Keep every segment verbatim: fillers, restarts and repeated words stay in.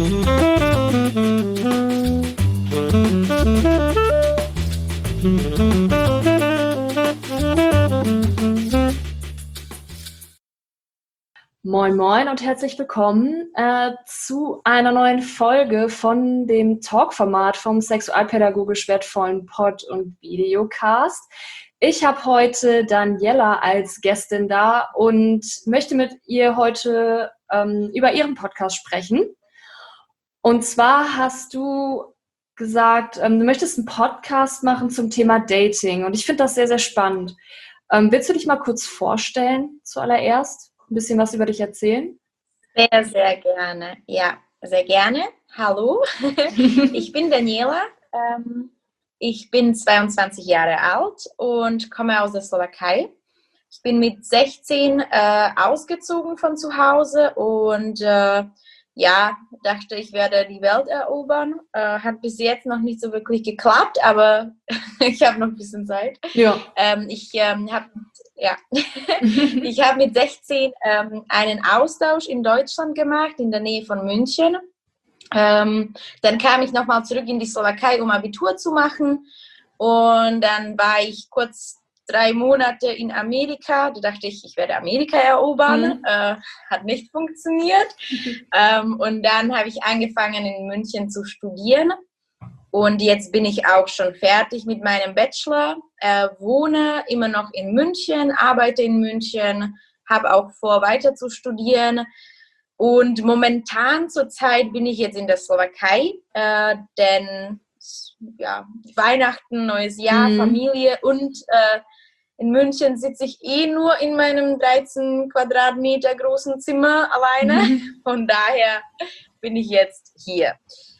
Moin Moin und herzlich willkommen äh, zu einer neuen Folge von dem Talkformat vom sexualpädagogisch wertvollen Pod- und Videocast. Ich habe heute Daniela als Gästin da und möchte mit ihr heute ähm, über ihren Podcast sprechen. Und zwar hast du gesagt, ähm, du möchtest einen Podcast machen zum Thema Dating und ich finde das sehr, sehr spannend. Ähm, willst du dich mal kurz vorstellen zuallererst? Ein bisschen was über dich erzählen? Sehr, sehr gerne. Ja, sehr gerne. Hallo, ich bin Daniela. Ähm, ich bin zweiundzwanzig Jahre alt und komme aus der Slowakei. Ich bin mit sechzehn äh, ausgezogen von zu Hause und äh, ja, dachte, ich werde die Welt erobern. Äh, hat bis jetzt noch nicht so wirklich geklappt, aber ich habe noch ein bisschen Zeit. Ja. Ähm, ich ähm, habe ja. ich habe mit sechzehn ähm, einen Austausch in Deutschland gemacht, in der Nähe von München. Ähm, dann kam ich nochmal zurück in die Slowakei, um Abitur zu machen. Und dann war ich kurz drei Monate in Amerika. Da dachte ich, ich werde Amerika erobern. Mhm. Äh, hat nicht funktioniert. ähm, und dann habe ich angefangen, in München zu studieren. Und jetzt bin ich auch schon fertig mit meinem Bachelor, äh, wohne immer noch in München, arbeite in München, habe auch vor, weiter zu studieren. Und momentan zurzeit bin ich jetzt in der Slowakei, äh, denn ja, Weihnachten, neues Jahr, mhm. Familie und äh, in München sitze ich eh nur in meinem dreizehn Quadratmeter großen Zimmer alleine. Mhm. Von daher bin ich jetzt hier.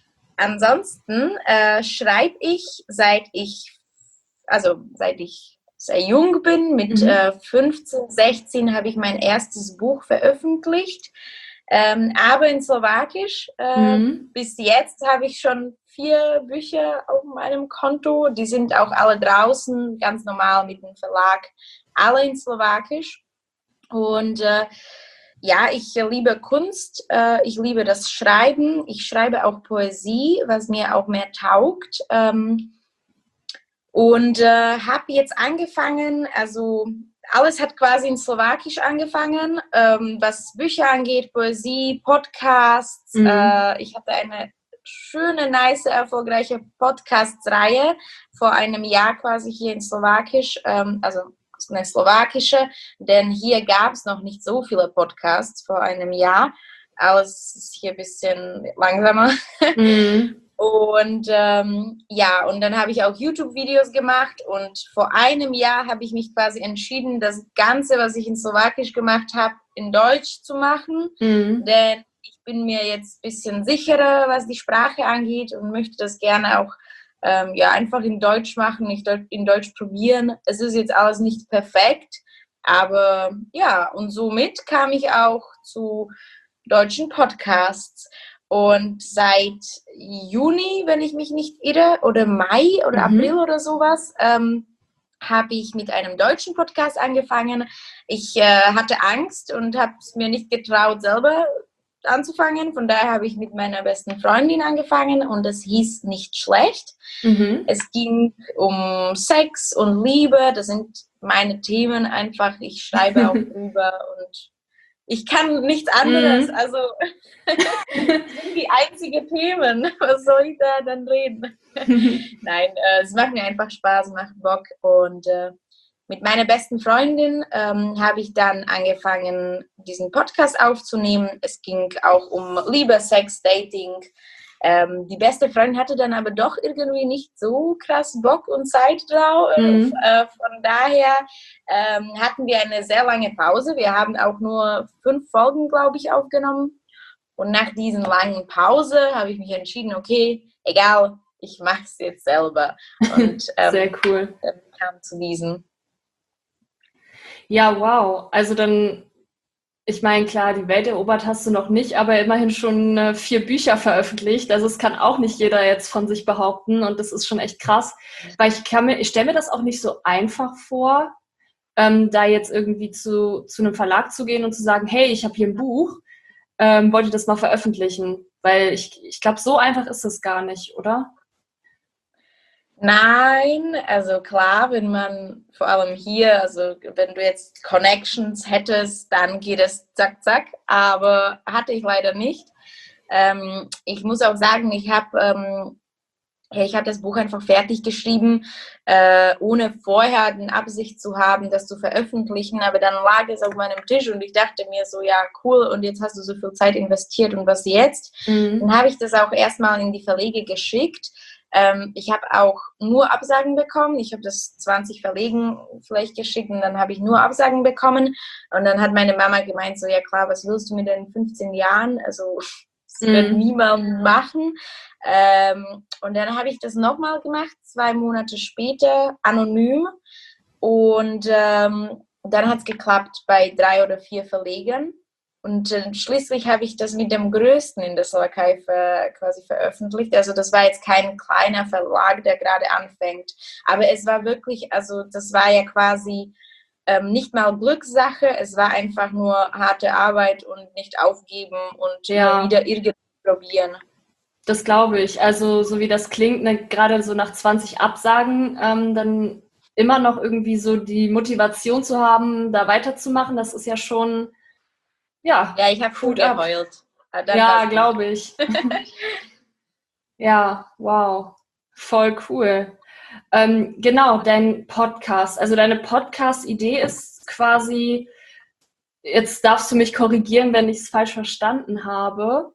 Ansonsten äh, schreibe ich, seit ich, also seit ich sehr jung bin, mit mhm. äh, fünfzehn, sechzehn habe ich mein erstes Buch veröffentlicht, ähm, aber in Slowakisch. Äh, mhm. Bis jetzt habe ich schon vier Bücher auf meinem Konto, die sind auch alle draußen, ganz normal mit dem Verlag, alle in Slowakisch. Und äh, ja, ich liebe Kunst, äh, ich liebe das Schreiben, ich schreibe auch Poesie, was mir auch mehr taugt. Ähm, und äh, habe jetzt angefangen, also alles hat quasi in Slowakisch angefangen, ähm, was Bücher angeht, Poesie, Podcasts. Mhm. Äh, ich hatte eine schöne, nice, erfolgreiche Podcast-Reihe vor einem Jahr quasi hier in Slowakisch, ähm, also eine slowakische, denn hier gab es noch nicht so viele Podcasts vor einem Jahr. Alles ist hier ein bisschen langsamer. Mhm. Und ähm, ja, und dann habe ich auch YouTube-Videos gemacht und vor einem Jahr habe ich mich quasi entschieden, das Ganze, was ich in Slowakisch gemacht habe, in Deutsch zu machen, mhm. denn ich bin mir jetzt ein bisschen sicherer, was die Sprache angeht und möchte das gerne auch Ähm, ja, einfach in Deutsch machen, nicht in Deutsch probieren. Es ist jetzt alles nicht perfekt, aber ja, und somit kam ich auch zu deutschen Podcasts. Und seit Juni, wenn ich mich nicht irre, oder Mai oder mhm. April oder sowas, ähm, habe ich mit einem deutschen Podcast angefangen. Ich äh, hatte Angst und habe es mir nicht getraut, selber anzufangen. Von daher habe ich mit meiner besten Freundin angefangen und es hieß Nicht schlecht. Mhm. Es ging um Sex und Liebe. Das sind meine Themen einfach. Ich schreibe auch drüber und ich kann nichts anderes. Mhm. Also das sind die einzigen Themen. Was soll ich da dann reden? Nein, äh, es macht mir einfach Spaß, macht Bock und äh, mit meiner besten Freundin ähm, habe ich dann angefangen, diesen Podcast aufzunehmen. Es ging auch um Liebe, Sex, Dating. Ähm, die beste Freundin hatte dann aber doch irgendwie nicht so krass Bock und Zeit drauf. Mhm. Äh, von daher ähm, hatten wir eine sehr lange Pause. Wir haben auch nur fünf Folgen, glaube ich, aufgenommen. Und nach diesen langen Pause habe ich mich entschieden, okay, egal, ich mache es jetzt selber. Und ähm, sehr cool. Dann kam zu diesem. Ja, wow. Also dann, ich meine, klar, die Welt erobert hast du noch nicht, aber immerhin schon äh, vier Bücher veröffentlicht. Also es kann auch nicht jeder jetzt von sich behaupten und das ist schon echt krass, weil ich kann mir, ich stelle mir das auch nicht so einfach vor, ähm, da jetzt irgendwie zu, zu einem Verlag zu gehen und zu sagen, hey, ich habe hier ein Buch, ähm, wollt ihr das mal veröffentlichen? Weil ich, ich glaube, so einfach ist es gar nicht, oder? Nein, also klar, wenn man vor allem hier, also wenn du jetzt Connections hättest, dann geht es zack, zack, aber hatte ich leider nicht. Ähm, ich muss auch sagen, ich habe ähm, ich habe das Buch einfach fertig geschrieben, äh, ohne vorher die Absicht zu haben, das zu veröffentlichen, aber dann lag es auf meinem Tisch und ich dachte mir so, ja cool, und jetzt hast du so viel Zeit investiert und was jetzt? Mhm. Dann habe ich das auch erstmal in die Verlege geschickt. Ähm, ich habe auch nur Absagen bekommen. Ich habe das zwanzig Verlegen vielleicht geschickt und dann habe ich nur Absagen bekommen. Und dann hat meine Mama gemeint, so ja klar, was willst du mit den fünfzehn Jahren? Also das Mhm. wird niemand machen. Ähm, und dann habe ich das nochmal gemacht, zwei Monate später, anonym. Und ähm, dann hat es geklappt bei drei oder vier Verlegern. Und äh, schließlich habe ich das mit dem Größten in der Slowakei ver, quasi veröffentlicht. Also das war jetzt kein kleiner Verlag, der gerade anfängt. Aber es war wirklich, also das war ja quasi ähm, nicht mal Glückssache. Es war einfach nur harte Arbeit und nicht aufgeben und Ja. immer wieder irgendwie probieren. Das glaube ich. Also so wie das klingt, ne, gerade so nach zwanzig Absagen, ähm, dann immer noch irgendwie so die Motivation zu haben, da weiterzumachen, das ist ja schon, ja. Ja, ich habe viel geheult. Ja, glaube ich. Ja, wow. Voll cool. Ähm, genau, dein Podcast. Also deine Podcast-Idee ist quasi, jetzt darfst du mich korrigieren, wenn ich es falsch verstanden habe.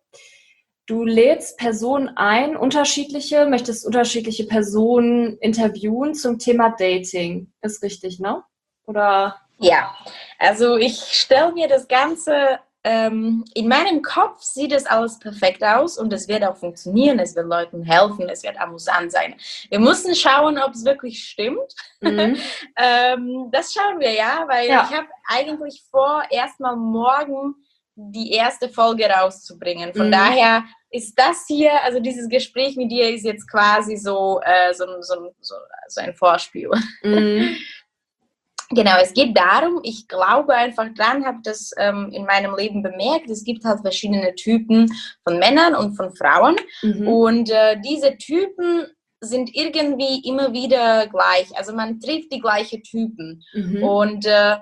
Du lädst Personen ein, unterschiedliche, möchtest unterschiedliche Personen interviewen zum Thema Dating. Ist richtig, ne? Oder? Ja, also ich stelle mir das Ganze, ähm, in meinem Kopf sieht es alles perfekt aus und es wird auch funktionieren, es wird Leuten helfen, es wird amüsant sein. Wir müssen schauen, ob es wirklich stimmt. Mhm. ähm, das schauen wir, ja, weil Ja. ich habe eigentlich vor, erstmal morgen die erste Folge rauszubringen. Von Mhm. daher ist das hier, also dieses Gespräch mit dir ist jetzt quasi so, äh, so, so, so, so ein Vorspiel. Mhm. Genau, es geht darum, ich glaube einfach dran, habe das ähm, in meinem Leben bemerkt, es gibt halt verschiedene Typen von Männern und von Frauen Mhm. und äh, diese Typen sind irgendwie immer wieder gleich, also man trifft die gleichen Typen Mhm. und äh,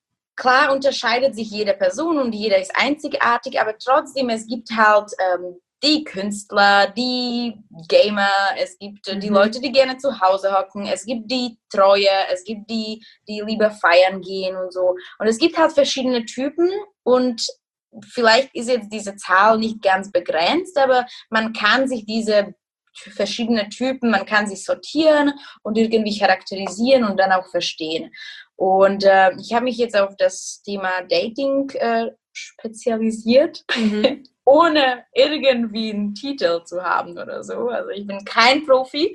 klar unterscheidet sich jede Person und jeder ist einzigartig, aber trotzdem, es gibt halt ähm, die Künstler, die Gamer, es gibt äh, die Mhm. Leute, die gerne zu Hause hocken, es gibt die Treue, es gibt die, die lieber feiern gehen und so. Und es gibt halt verschiedene Typen und vielleicht ist jetzt diese Zahl nicht ganz begrenzt, aber man kann sich diese verschiedene Typen, man kann sie sortieren und irgendwie charakterisieren und dann auch verstehen. Und äh, ich habe mich jetzt auf das Thema Dating äh, spezialisiert, Mhm. ohne irgendwie einen Titel zu haben oder so. Also ich bin kein Profi.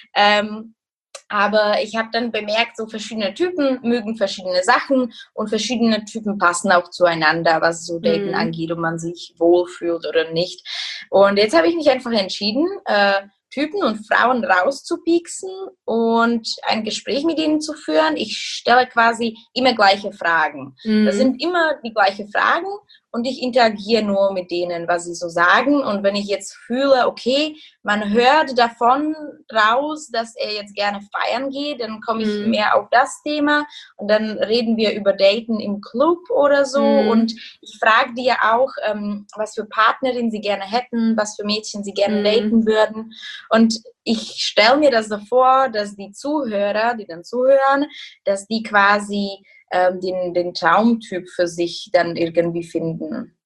Ähm, aber ich habe dann bemerkt, so verschiedene Typen mögen verschiedene Sachen und verschiedene Typen passen auch zueinander, was so Daten Mhm. angeht, ob man sich wohlfühlt oder nicht. Und jetzt habe ich mich einfach entschieden, äh, Typen und Frauen rauszupieksen und ein Gespräch mit ihnen zu führen. Ich stelle quasi immer gleiche Fragen. Mhm. Das sind immer die gleichen Fragen und ich interagiere nur mit denen, was sie so sagen. Und wenn ich jetzt fühle, okay, man hört davon raus, dass er jetzt gerne feiern geht, dann komme ich Mhm. mehr auf das Thema und dann reden wir über Daten im Club oder so. Mhm. Und ich frage die ja auch, ähm, was für Partnerin sie gerne hätten, was für Mädchen sie gerne Mhm. daten würden. Und ich stelle mir das so vor, dass die Zuhörer, die dann zuhören, dass die quasi ähm, den, den Traumtyp für sich dann irgendwie finden.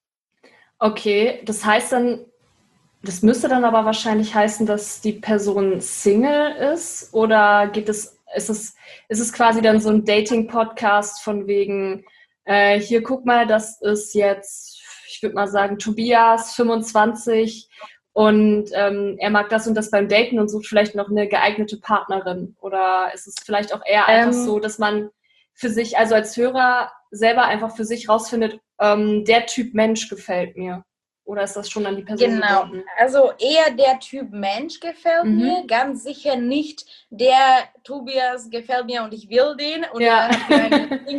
Okay, das heißt dann, das müsste dann aber wahrscheinlich heißen, dass die Person Single ist, oder geht es, ist es, ist es quasi dann so ein Dating-Podcast von wegen, äh, hier guck mal, das ist jetzt, ich würde mal sagen, Tobias, fünfundzwanzig, und ähm, er mag das und das beim Daten und sucht vielleicht noch eine geeignete Partnerin, oder ist es vielleicht auch eher einfach Ähm, so, dass man für sich, also als Hörer selber einfach für sich rausfindet, ähm, der Typ Mensch gefällt mir? Oder ist das schon an die Person Genau, gebunden? also eher der Typ Mensch gefällt Mhm. mir, ganz sicher nicht der Tobias gefällt mir und ich will den und Ja. er hat geeignet Single,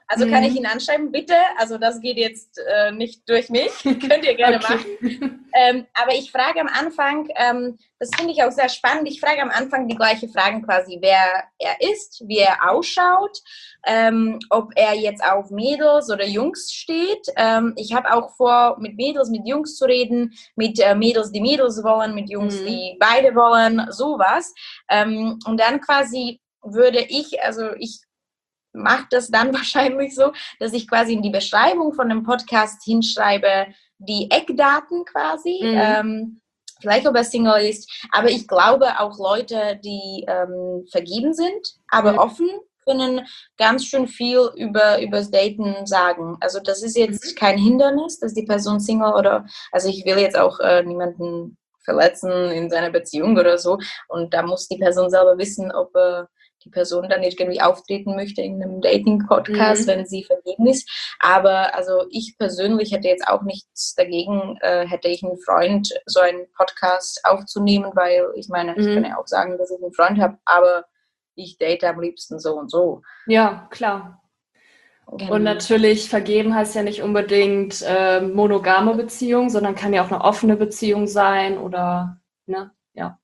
Also mhm. kann ich ihn anschreiben, bitte. Also das geht jetzt äh, nicht durch mich. Könnt ihr gerne okay. machen. Ähm, aber ich frage am Anfang, ähm, das finde ich auch sehr spannend, ich frage am Anfang die gleiche Fragen quasi, wer er ist, wie er ausschaut, ähm, ob er jetzt auf Mädels oder Jungs steht. Ähm, ich habe auch vor, mit Mädels, mit Jungs zu reden, mit äh, Mädels, die Mädels wollen, mit Jungs, mhm. die beide wollen, sowas. Ähm, und dann quasi würde ich, also ich mache das dann wahrscheinlich so, dass ich quasi in die Beschreibung von dem Podcast hinschreibe, die Eckdaten quasi, mhm. ähm, vielleicht ob er Single ist, aber ich glaube auch Leute, die ähm, vergeben sind, aber mhm. offen, können ganz schön viel über übers Daten sagen. Also das ist jetzt mhm. kein Hindernis, dass die Person Single oder, also ich will jetzt auch äh, niemanden verletzen in seiner Beziehung oder so und da muss die Person selber wissen, ob äh, die Person dann irgendwie auftreten möchte in einem Dating-Podcast, mhm. wenn sie vergeben ist. Aber also ich persönlich hätte jetzt auch nichts dagegen, äh, hätte ich einen Freund, so einen Podcast aufzunehmen, weil ich meine, mhm. ich kann ja auch sagen, dass ich einen Freund habe, aber ich date am liebsten so und so. Ja, klar. Genau. Und natürlich, vergeben heißt ja nicht unbedingt äh, monogame Beziehung, sondern kann ja auch eine offene Beziehung sein oder, ne, ja.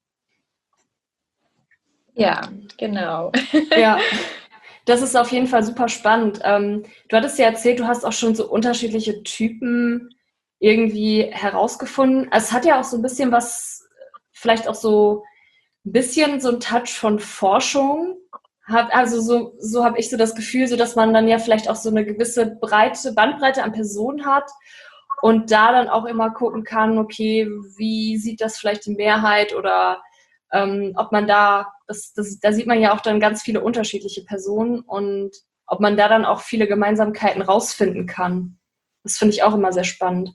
Ja, genau. Ja, das ist auf jeden Fall super spannend. Ähm, du hattest ja erzählt, du hast auch schon so unterschiedliche Typen irgendwie herausgefunden. Also es hat ja auch so ein bisschen was, vielleicht auch so ein bisschen so ein Touch von Forschung. Hat, also so, so habe ich so das Gefühl, so dass man dann ja vielleicht auch so eine gewisse breite Bandbreite an Personen hat und da dann auch immer gucken kann, okay, wie sieht das vielleicht die Mehrheit oder Ähm, ob man da, das, das, da sieht man ja auch dann ganz viele unterschiedliche Personen und ob man da dann auch viele Gemeinsamkeiten rausfinden kann. Das finde ich auch immer sehr spannend.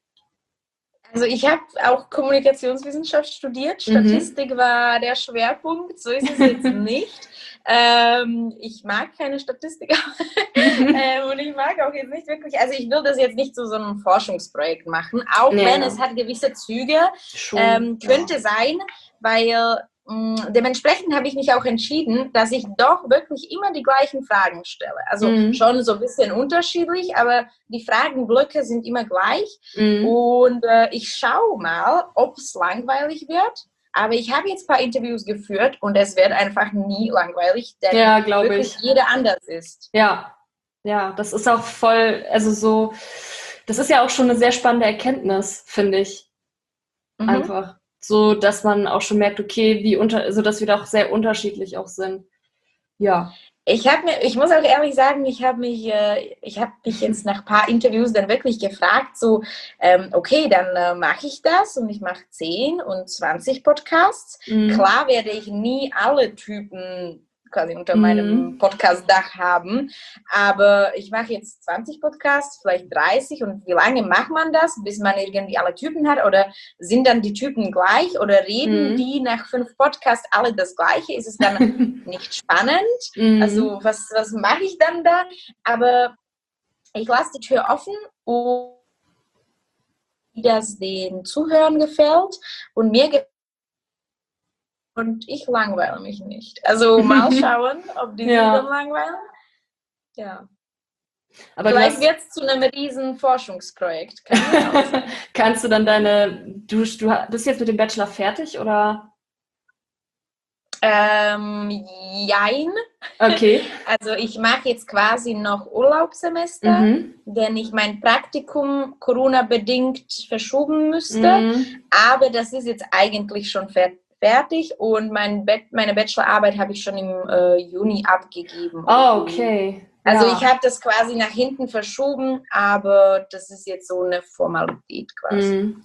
Also ich habe auch Kommunikationswissenschaft studiert, Statistik mhm. war der Schwerpunkt, so ist es jetzt nicht. Ähm, ich mag keine Statistik ähm, und ich mag auch jetzt nicht wirklich, also ich will das jetzt nicht zu so einem Forschungsprojekt machen, auch ja. wenn es hat gewisse Züge, ähm, könnte ja. sein, weil mh, dementsprechend habe ich mich auch entschieden, dass ich doch wirklich immer die gleichen Fragen stelle. Also mhm. schon so ein bisschen unterschiedlich, aber die Fragenblöcke sind immer gleich mhm. und äh, ich schaue mal, ob es langweilig wird. Aber ich habe jetzt ein paar Interviews geführt und es wird einfach nie langweilig, denn ja, wirklich ich. jeder anders ist. Ja, ja, das ist auch voll, also so, das ist ja auch schon eine sehr spannende Erkenntnis, finde ich. Mhm. Einfach. So, dass man auch schon merkt, okay, wie unter, so dass wir doch sehr unterschiedlich auch sind. Ja. Ich habe mir, ich muss auch ehrlich sagen, ich habe mich, äh, ich habe mich jetzt nach ein paar Interviews dann wirklich gefragt, so, ähm, okay, dann äh, mache ich das und ich mache zehn und zwanzig Podcasts. Mhm. Klar werde ich nie alle Typen quasi unter mhm. meinem Podcast-Dach haben, aber ich mache jetzt zwanzig Podcasts, vielleicht dreißig und wie lange macht man das, bis man irgendwie alle Typen hat oder sind dann die Typen gleich oder reden mhm. die nach fünf Podcasts alle das Gleiche, ist es dann nicht spannend, mhm. also was, was mache ich dann da, aber ich lasse die Tür offen und wie das den Zuhörern gefällt und mir gefällt und ich langweile mich nicht. Also mal schauen, ob die ja. sich dann langweilen. Ja. Aber vielleicht wird es zu einem riesen Forschungsprojekt. Kann Kannst du dann deine, du, du bist jetzt mit dem Bachelor fertig oder? Ähm, jein. Okay. Also ich mache jetzt quasi noch Urlaubssemester, mhm. denn ich mein Praktikum Corona-bedingt verschoben müsste. Mhm. Aber das ist jetzt eigentlich schon fertig. fertig und mein Be- meine Bachelorarbeit habe ich schon im äh, Juni abgegeben. Oh, okay. Also ja. ich habe das quasi nach hinten verschoben, aber das ist jetzt so eine Formalität quasi. Mm.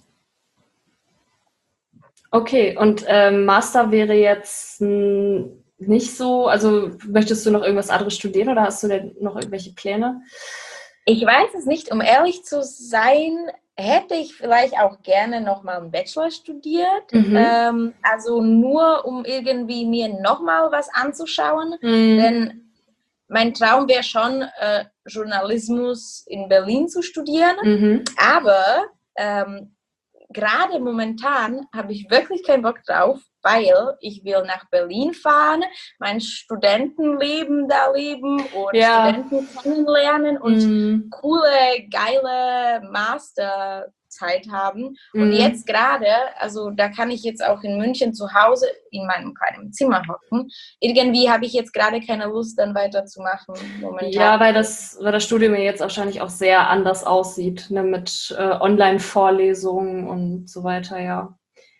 Okay, und ähm, Master wäre jetzt n- nicht so, also möchtest du noch irgendwas anderes studieren oder hast du denn noch irgendwelche Pläne? Ich weiß es nicht, um ehrlich zu sein, hätte ich vielleicht auch gerne nochmal einen Bachelor studiert. Mhm. Ähm, also nur, um irgendwie mir nochmal was anzuschauen. Mhm. Denn mein Traum wäre schon, äh, Journalismus in Berlin zu studieren. Mhm. Aber ähm, gerade momentan habe ich wirklich keinen Bock drauf, weil ich will nach Berlin fahren, mein Studentenleben da leben und ja. Studenten kennenlernen und mm. coole, geile Masterzeit haben. Mm. Und jetzt gerade, also da kann ich jetzt auch in München zu Hause in meinem kleinen Zimmer hocken. Irgendwie habe ich jetzt gerade keine Lust, dann weiterzumachen momentan. Ja, weil das, weil das Studium ja jetzt wahrscheinlich auch sehr anders aussieht, ne, mit äh, Online-Vorlesungen und so weiter, ja.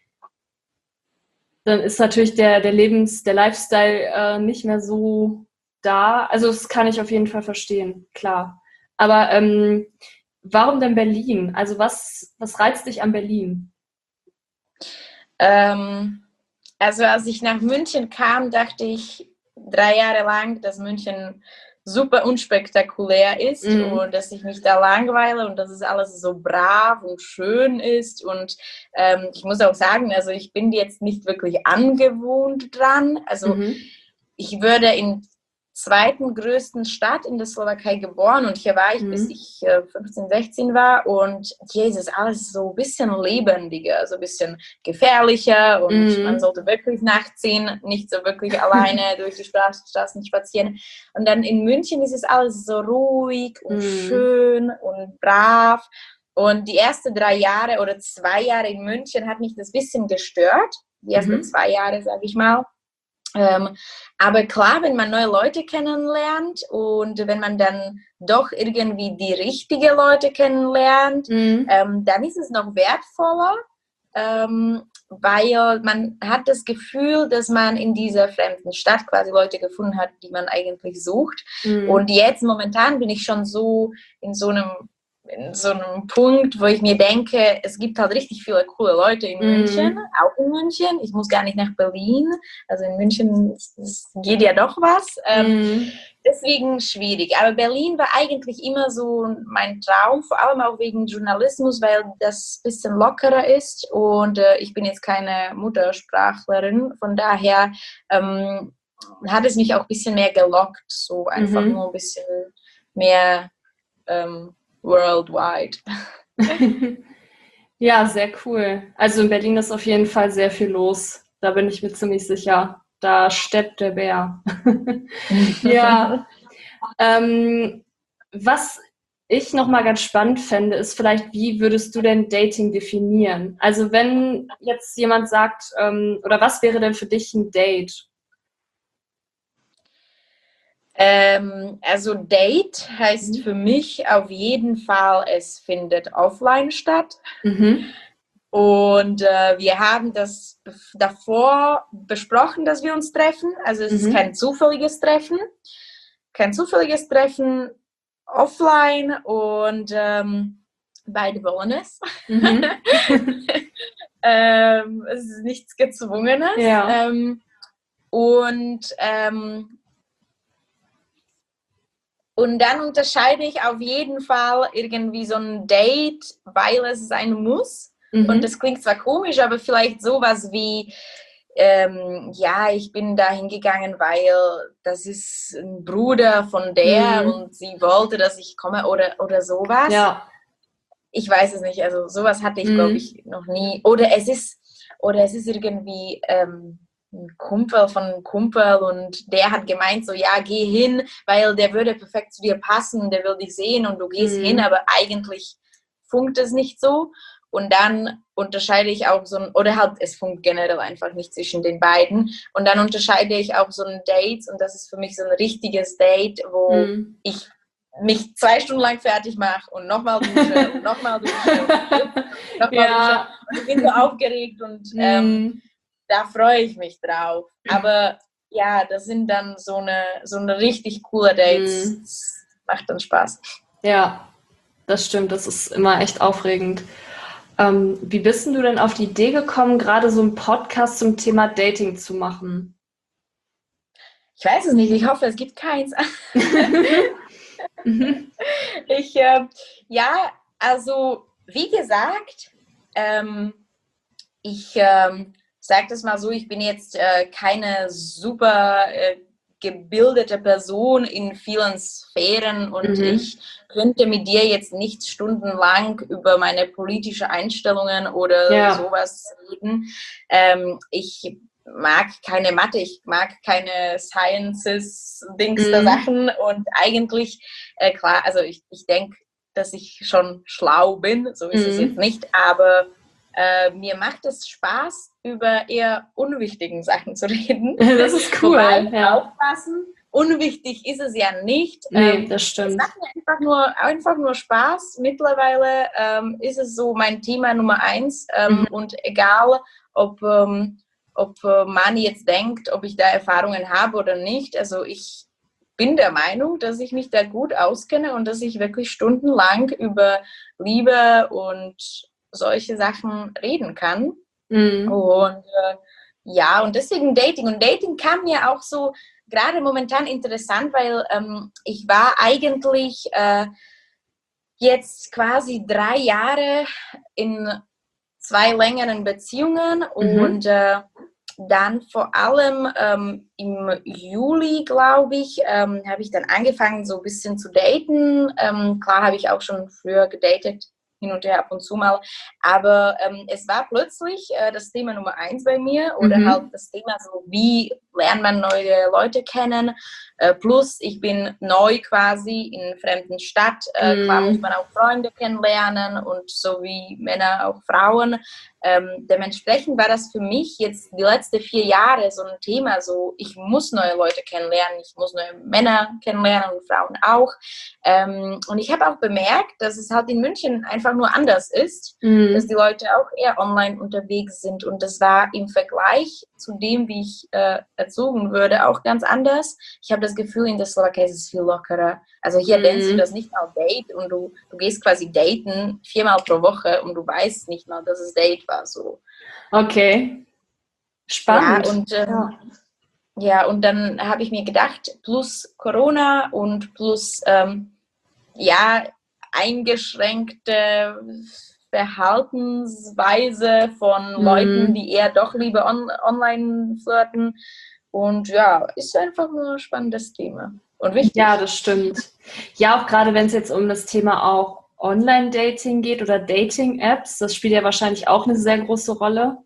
Dann ist natürlich der, der Lebens-, der Lifestyle äh, nicht mehr so da. Also das kann ich auf jeden Fall verstehen, klar. Aber ähm, warum denn Berlin? Also was, was reizt dich an Berlin? Ähm, also als ich nach München kam, dachte ich drei Jahre lang, dass München super unspektakulär ist mm. und dass ich mich da langweile und dass es alles so brav und schön ist. Und ähm, ich muss auch sagen, also ich bin jetzt nicht wirklich angewohnt dran. Also mm-hmm. ich würde in zweiten größten Stadt in der Slowakei geboren und hier war ich, mm. bis ich äh, fünfzehn, sechzehn war und hier ist es alles so ein bisschen lebendiger, so ein bisschen gefährlicher und mm. man sollte wirklich nachts ziehen, nicht so wirklich alleine durch die Straßen, Straßen spazieren. Und dann in München ist es alles so ruhig und mm. schön und brav. Und die ersten drei Jahre oder zwei Jahre in München hat mich das ein bisschen gestört, die ersten mm. zwei Jahre, sage ich mal. Ähm, aber klar, wenn man neue Leute kennenlernt und wenn man dann doch irgendwie die richtigen Leute kennenlernt, mhm. ähm, dann ist es noch wertvoller, ähm, weil man hat das Gefühl, dass man in dieser fremden Stadt quasi Leute gefunden hat, die man eigentlich sucht. Mhm. Und jetzt momentan bin ich schon so in so einem in so einem Punkt, wo ich mir denke, es gibt halt richtig viele coole Leute in mm. München, auch in München. Ich muss gar nicht nach Berlin. Also in München es geht ja doch was. Ähm, mm. Deswegen schwierig. Aber Berlin war eigentlich immer so mein Traum, vor allem auch wegen Journalismus, weil das ein bisschen lockerer ist. Und äh, ich bin jetzt keine Muttersprachlerin. Von daher ähm, hat es mich auch ein bisschen mehr gelockt. So einfach mm-hmm. nur ein bisschen mehr ähm, worldwide. Ja, sehr cool. Also in Berlin ist auf jeden Fall sehr viel los. Da bin ich mir ziemlich sicher. Da steppt der Bär. Ja. ähm, was ich nochmal ganz spannend fände, ist vielleicht, wie würdest du denn Dating definieren? Also wenn jetzt jemand sagt, ähm, oder was wäre denn für dich ein Date? Ähm, also Date heißt für mich auf jeden Fall, es findet offline statt. Mhm. Und äh, wir haben das davor besprochen, dass wir uns treffen. Also es mhm. ist kein zufälliges Treffen. Kein zufälliges Treffen offline und ähm, beide wollen es. Mhm. ähm, es ist nichts Gezwungenes. Ja. Ähm, und ähm, Und dann unterscheide ich auf jeden Fall irgendwie so ein Date, weil es sein muss. Mhm. Und das klingt zwar komisch, aber vielleicht sowas wie, ähm, ja, ich bin da hingegangen, weil das ist ein Bruder von der mhm. und sie wollte, dass ich komme oder, oder sowas. Ja. Ich weiß es nicht, also sowas hatte ich, mhm. glaube ich, noch nie. Oder es ist, oder es ist irgendwie... Ähm, ein Kumpel von einem Kumpel und der hat gemeint so, ja, geh hin, weil der würde perfekt zu dir passen, der will dich sehen und du gehst mhm. hin, aber eigentlich funkt es nicht so. Und dann unterscheide ich auch so ein, oder halt, es funkt generell einfach nicht zwischen den beiden. Und dann unterscheide ich auch so ein Date und das ist für mich so ein richtiges Date, wo mhm. ich mich zwei Stunden lang fertig mache und nochmal dusche und nochmal dusche und nochmal ja. dusche. Und ich bin so aufgeregt und mhm. ähm, da freue ich mich drauf. Aber ja, das sind dann so eine, so eine richtig coole Dates. Mm. Das macht dann Spaß. Ja, das stimmt. Das ist immer echt aufregend. Ähm, wie bist du denn auf die Idee gekommen, gerade so einen Podcast zum Thema Dating zu machen? Ich weiß es nicht. Ich hoffe, es gibt keins. ich, äh, ja, also wie gesagt, ähm, ich... Ähm, sag das mal so, ich bin jetzt äh, keine super äh, gebildete Person in vielen Sphären und mhm. ich könnte mit dir jetzt nicht stundenlang über meine politischen Einstellungen oder ja. sowas reden. Ähm, ich mag keine Mathe, ich mag keine Sciences-Dings der Mhm. Sachen und eigentlich, äh, klar, also ich, ich denke, dass ich schon schlau bin, so ist es jetzt Mhm. nicht, aber äh, mir macht es Spaß, über eher unwichtigen Sachen zu reden. Das ist cool, Wobei, ja. aufpassen, unwichtig ist es ja nicht. Nee, Ähm, das es stimmt. macht mir einfach nur, einfach nur Spaß. Mittlerweile ähm, ist es so mein Thema Nummer eins ähm, Mhm. und egal, ob, ähm, ob äh, man jetzt denkt, ob ich da Erfahrungen habe oder nicht, also ich bin der Meinung, dass ich mich da gut auskenne und dass ich wirklich stundenlang über Liebe und solche Sachen reden kann. Mhm. Und äh, ja, und deswegen Dating. Und Dating kam mir auch so gerade momentan interessant, weil ähm, ich war eigentlich äh, jetzt quasi drei Jahre in zwei längeren Beziehungen Mhm. und äh, dann vor allem ähm, im Juli, glaube ich, ähm, habe ich dann angefangen, so ein bisschen zu daten. Ähm, klar habe ich auch schon früher gedatet, hin und her ab und zu mal. Aber ähm, es war plötzlich äh, das Thema Nummer eins bei mir oder Mhm. halt das Thema so, wie lernt man neue Leute kennen. Äh, plus, ich bin neu quasi in einer fremden Stadt. Äh, klar muss Mhm. man auch Freunde kennenlernen und so wie Männer auch Frauen. Ähm, dementsprechend war das für mich jetzt die letzten vier Jahre so ein Thema, so ich muss neue Leute kennenlernen, ich muss neue Männer kennenlernen und Frauen auch. Ähm, und ich habe auch bemerkt, dass es halt in München einfach nur anders ist, Mhm. dass die Leute auch eher online unterwegs sind und das war im Vergleich zu dem, wie ich äh, erzogen würde, auch ganz anders. Ich habe das Gefühl, in der Slowakei ist es viel lockerer. Also hier Mhm. nennst du das nicht mal Date und du, du gehst quasi daten viermal pro Woche und du weißt nicht mal, dass es Date war. So. Okay. Spannend. Ja, und, ähm, Ja. ja, und dann habe ich mir gedacht, plus Corona und plus ähm, ja, eingeschränkte Verhaltensweise von Leuten, Mhm. die eher doch lieber on online flirten. Und ja, ist einfach nur ein spannendes Thema. Und wichtig. Ja, das stimmt. Ja, auch gerade wenn es jetzt um das Thema auch Online-Dating geht oder Dating-Apps, das spielt ja wahrscheinlich auch eine sehr große Rolle.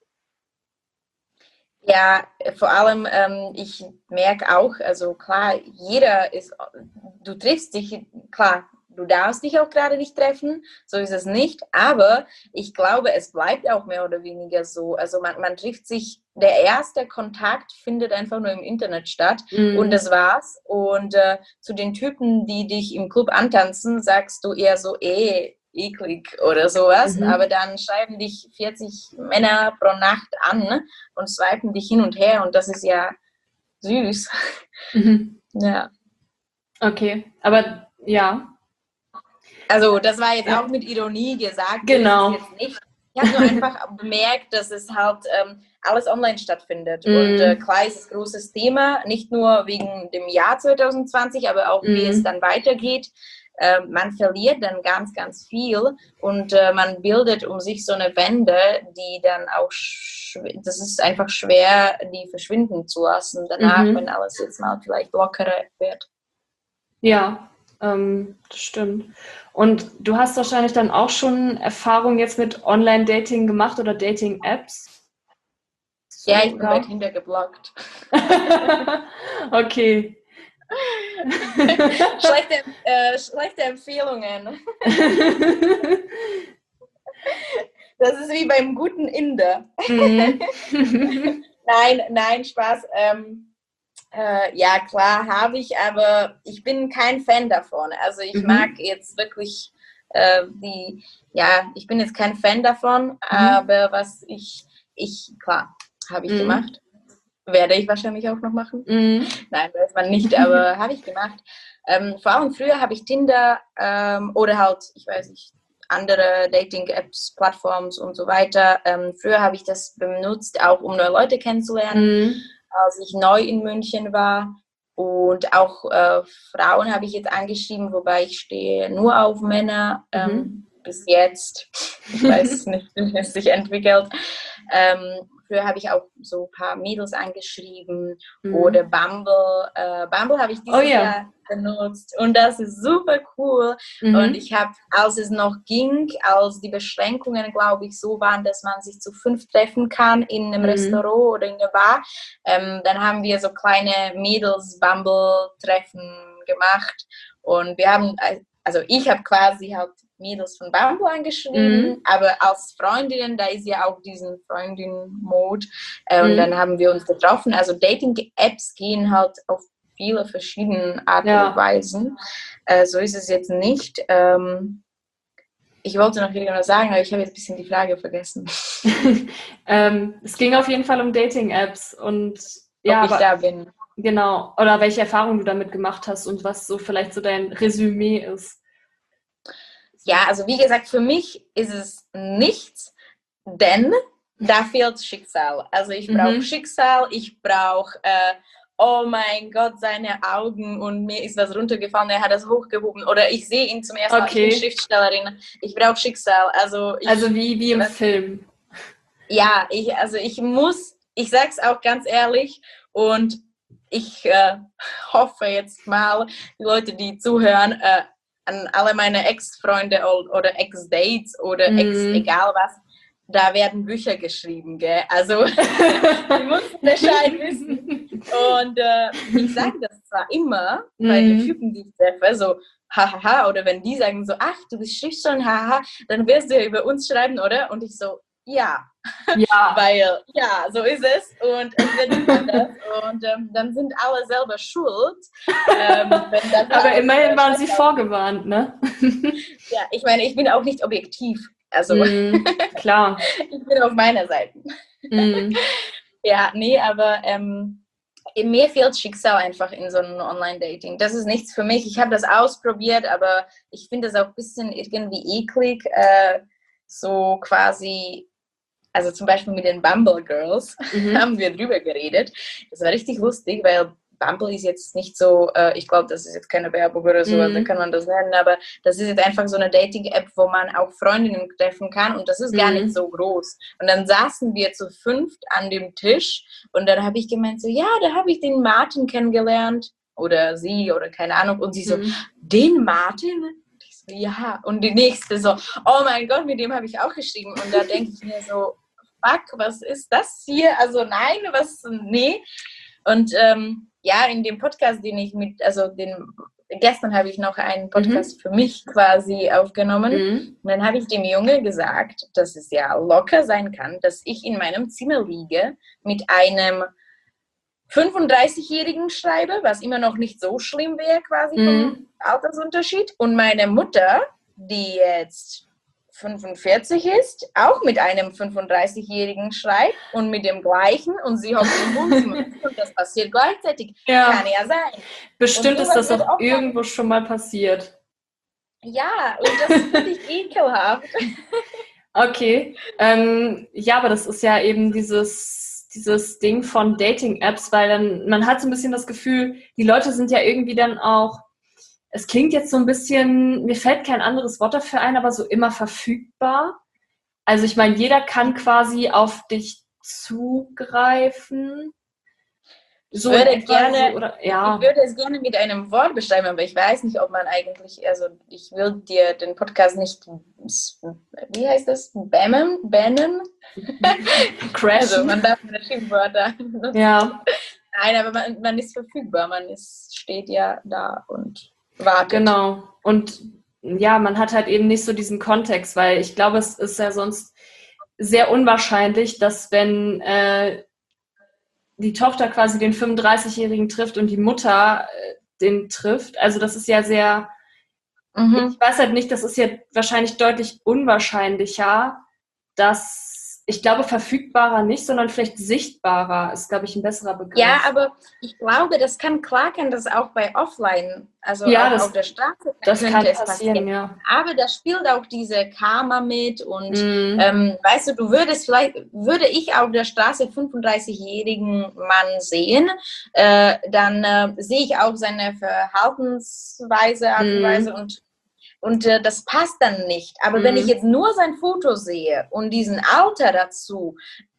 Ja, vor allem, ähm, ich merke auch, also klar, jeder ist, du triffst dich, klar, du darfst dich auch gerade nicht treffen, so ist es nicht, aber ich glaube, es bleibt auch mehr oder weniger so. Also man, man trifft sich, der erste Kontakt findet einfach nur im Internet statt und Mhm. das war's. Und äh, zu den Typen, die dich im Club antanzen, sagst du eher so, eh, eklig oder sowas, Mhm. aber dann schreiben dich vierzig Männer pro Nacht an und swipen dich hin und her und das ist ja süß. Mhm. Ja. Okay, aber ja. Also das war jetzt Ja. auch mit Ironie gesagt, so ist es Genau. jetzt nicht. Ich habe nur einfach bemerkt, dass es halt ähm, alles online stattfindet. Mhm. Und äh, klar ist es ein großes Thema, nicht nur wegen dem Jahr zwanzig zwanzig, aber auch wie Mhm. es dann weitergeht. Äh, man verliert dann ganz, ganz viel und äh, man bildet um sich so eine Wände, die dann auch, das ist einfach schwer, die verschwinden zu lassen danach, Mhm. wenn alles jetzt mal vielleicht lockerer wird. Ja, ähm, das stimmt. Und du hast wahrscheinlich dann auch schon Erfahrung jetzt mit Online-Dating gemacht oder Dating-Apps? So, Ja, ich bin bei oder? Tinder geblockt. Okay. schlechte, äh, schlechte Empfehlungen. Das ist wie beim guten Inder. Mhm. Nein, nein, Spaß. Ähm, äh, ja, klar, habe ich, aber ich bin kein Fan davon. Also ich Mhm. mag jetzt wirklich äh, die, ja, ich bin jetzt kein Fan davon, Mhm. aber was ich, ich, klar, habe ich Mhm. gemacht. Werde ich wahrscheinlich auch noch machen. Mhm. Nein, weiß man nicht, aber habe ich gemacht. Ähm, vor allem früher habe ich Tinder ähm, oder halt, ich weiß nicht, andere Dating-Apps, Plattforms und so weiter. Ähm, früher habe ich das benutzt, auch um neue Leute kennenzulernen, Mhm. als ich neu in München war. Und auch äh, Frauen habe ich jetzt angeschrieben, wobei ich stehe nur auf Männer ähm, Mhm. bis jetzt. Ich weiß nicht, wie es sich entwickelt. Ähm, früher habe ich auch so ein paar Mädels angeschrieben Mhm. oder Bumble. Äh, Bumble habe ich dieses Oh ja. Jahr benutzt und das ist super cool. Mhm. Und ich habe, als es noch ging, als die Beschränkungen, glaube ich, so waren, dass man sich zu fünf treffen kann in einem Mhm. Restaurant oder in einer Bar, ähm, dann haben wir so kleine Mädels-Bumble-Treffen gemacht und wir haben, also ich habe quasi halt Mädels von Bumble angeschrieben, Mhm. aber als Freundinnen, da ist ja auch diesen Freundin-Mode äh, und Mhm. dann haben wir uns getroffen. Also Dating-Apps gehen halt auf viele verschiedene Arten Ja. und Weisen. Äh, so ist es jetzt nicht. Ähm, ich wollte noch irgendwas sagen, aber ich habe jetzt ein bisschen die Frage vergessen. ähm, es ging auf jeden Fall um Dating-Apps und ja, ob ich aber, da bin. Genau, oder welche Erfahrungen du damit gemacht hast und was so vielleicht so dein Resümee ist. Ja, also wie gesagt, für mich ist es nichts, denn da fehlt Schicksal. Also ich brauche Mhm. Schicksal, ich brauche, äh, oh mein Gott, seine Augen und mir ist was runtergefallen, er hat das hochgehoben oder ich sehe ihn zum ersten Mal, Okay. ich bin Schriftstellerin, ich brauche Schicksal. Also, ich, Also wie, wie im was, Film. Ja, ich, also ich muss, ich sag's auch ganz ehrlich und ich äh, hoffe jetzt mal, die Leute, die zuhören, äh, an alle meine Ex-Freunde oder Ex-Dates oder Mhm. Ex, egal was, da werden Bücher geschrieben, gell? Also, die müssen Bescheid wissen. Und äh, ich sage das zwar immer bei den Mhm. Typen, die ich treffe, so, hahaha, oder wenn die sagen so, ach, du bist Schriftstellerin, haha, dann wirst du ja über uns schreiben, oder? Und ich so, ja. Ja. Weil, ja, so ist es und es wird nicht anders und ähm, dann sind alle selber schuld. Ähm, wenn das Aber halt, immerhin äh, waren sie vorgewarnt, ne? Ja, ich meine, ich bin auch nicht objektiv. Also, mm, klar. Ich bin auf meiner Seite. Mm. Ja, nee, aber ähm, mir fehlt Schicksal einfach in so einem Online-Dating. Das ist nichts für mich. Ich habe das ausprobiert, aber ich finde das auch ein bisschen irgendwie eklig, äh, so quasi. Also zum Beispiel mit den Bumble Girls Mhm. haben wir drüber geredet. Das war richtig lustig, weil Bumble ist jetzt nicht so, äh, ich glaube, das ist jetzt keine Werbung oder so, Mhm. also kann man das nennen, aber das ist jetzt einfach so eine Dating-App, wo man auch Freundinnen treffen kann und das ist gar Mhm. nicht so groß. Und dann saßen wir zu fünft an dem Tisch und dann habe ich gemeint so, ja, da habe ich den Martin kennengelernt oder sie oder keine Ahnung und sie so, Mhm. den Martin? Ich so, ja. Und die nächste so, oh mein Gott, mit dem habe ich auch geschrieben und da denke ich mir so, fuck, was ist das hier? Also nein, was, nee. Und ähm, ja, in dem Podcast, den ich mit, also den, gestern habe ich noch einen Podcast mhm. für mich quasi aufgenommen. Mhm. Und dann habe ich dem Junge gesagt, dass es ja locker sein kann, dass ich in meinem Zimmer liege mit einem fünfunddreißigjährigen schreibe, was immer noch nicht so schlimm wäre quasi mhm. vom Altersunterschied. Und meine Mutter, die jetzt fünfundvierzig ist, auch mit einem fünfunddreißigjährigen schreibt und mit dem gleichen und sie hockt im Wohnzimmer und das passiert gleichzeitig. Ja. Kann ja sein. Bestimmt ist das auch irgendwo schon mal passiert. Ja, und das finde ich ekelhaft. Okay. Ähm, ja, aber das ist ja eben dieses, dieses Ding von Dating-Apps, weil dann, man hat so ein bisschen das Gefühl, die Leute sind ja irgendwie dann auch, es klingt jetzt so ein bisschen, mir fällt kein anderes Wort dafür ein, aber so immer verfügbar. Also ich meine, jeder kann quasi auf dich zugreifen. So ich, würde gerne, so, oder, ja. ich würde es gerne mit einem Wort beschreiben, aber ich weiß nicht, ob man eigentlich, also ich will dir den Podcast nicht, wie heißt das, bammen, bannen? Crashen. Also man darf keine Schimpfwörter. Ja. Nein, aber man, man ist verfügbar, man ist, steht ja da und wartet. Genau. Und ja, man hat halt eben nicht so diesen Kontext, weil ich glaube, es ist ja sonst sehr unwahrscheinlich, dass wenn äh, die Tochter quasi den fünfunddreißigjährigen trifft und die Mutter äh, den trifft. Also das ist ja sehr, mhm. ich weiß halt nicht, das ist ja wahrscheinlich deutlich unwahrscheinlicher, dass, ich glaube, verfügbarer nicht, sondern vielleicht sichtbarer ist, glaube ich, ein besserer Begriff. Ja, aber ich glaube, das kann, klar kann das auch bei Offline, also ja, auch das, auf der Straße das könnte kann es passieren, passieren. Ja. Aber da spielt auch diese Karma mit und mm. ähm, weißt du, du würdest vielleicht, würde ich auf der Straße fünfunddreißigjährigen Mann sehen, äh, dann äh, sehe ich auch seine Verhaltensweise, Art und mm. Weise und Und äh, das passt dann nicht. Aber mhm. wenn ich jetzt nur sein Foto sehe und diesen Alter dazu,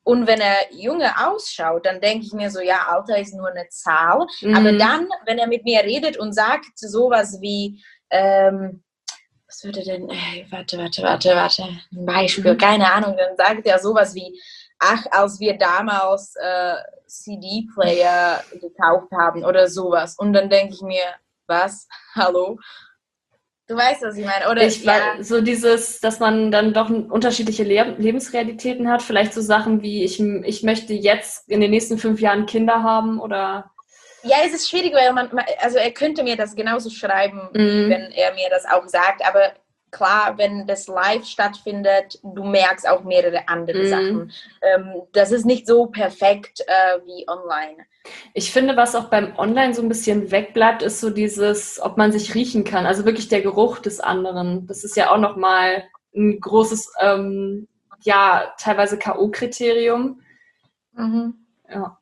Und wenn er jünger ausschaut, dann denke ich mir so, ja, Alter ist nur eine Zahl. Mhm. Aber dann, wenn er mit mir redet und sagt sowas wie, ähm, was würde denn, äh, warte, warte, warte, warte, ein Beispiel, mhm. keine Ahnung, dann sagt er sowas wie, ach, als wir damals äh, C D-Player gekauft haben oder sowas. Und dann denke ich mir, was? Hallo? Du weißt, was ich meine, oder? Ich ja. So dieses, dass man dann doch unterschiedliche Le- Lebensrealitäten hat, vielleicht so Sachen wie, ich, ich möchte jetzt in den nächsten fünf Jahren Kinder haben oder... Ja, es ist schwierig, weil man, also er könnte mir das genauso schreiben, mm. wie wenn er mir das auch sagt, aber klar, wenn das live stattfindet, du merkst auch mehrere andere mm. Sachen. Ähm, das ist nicht so perfekt äh, wie online. Ich finde, was auch beim Online so ein bisschen wegbleibt, ist so dieses, ob man sich riechen kann. Also wirklich der Geruch des anderen. Das ist ja auch nochmal ein großes, ähm, ja, teilweise K O-Kriterium. Mhm. Ja.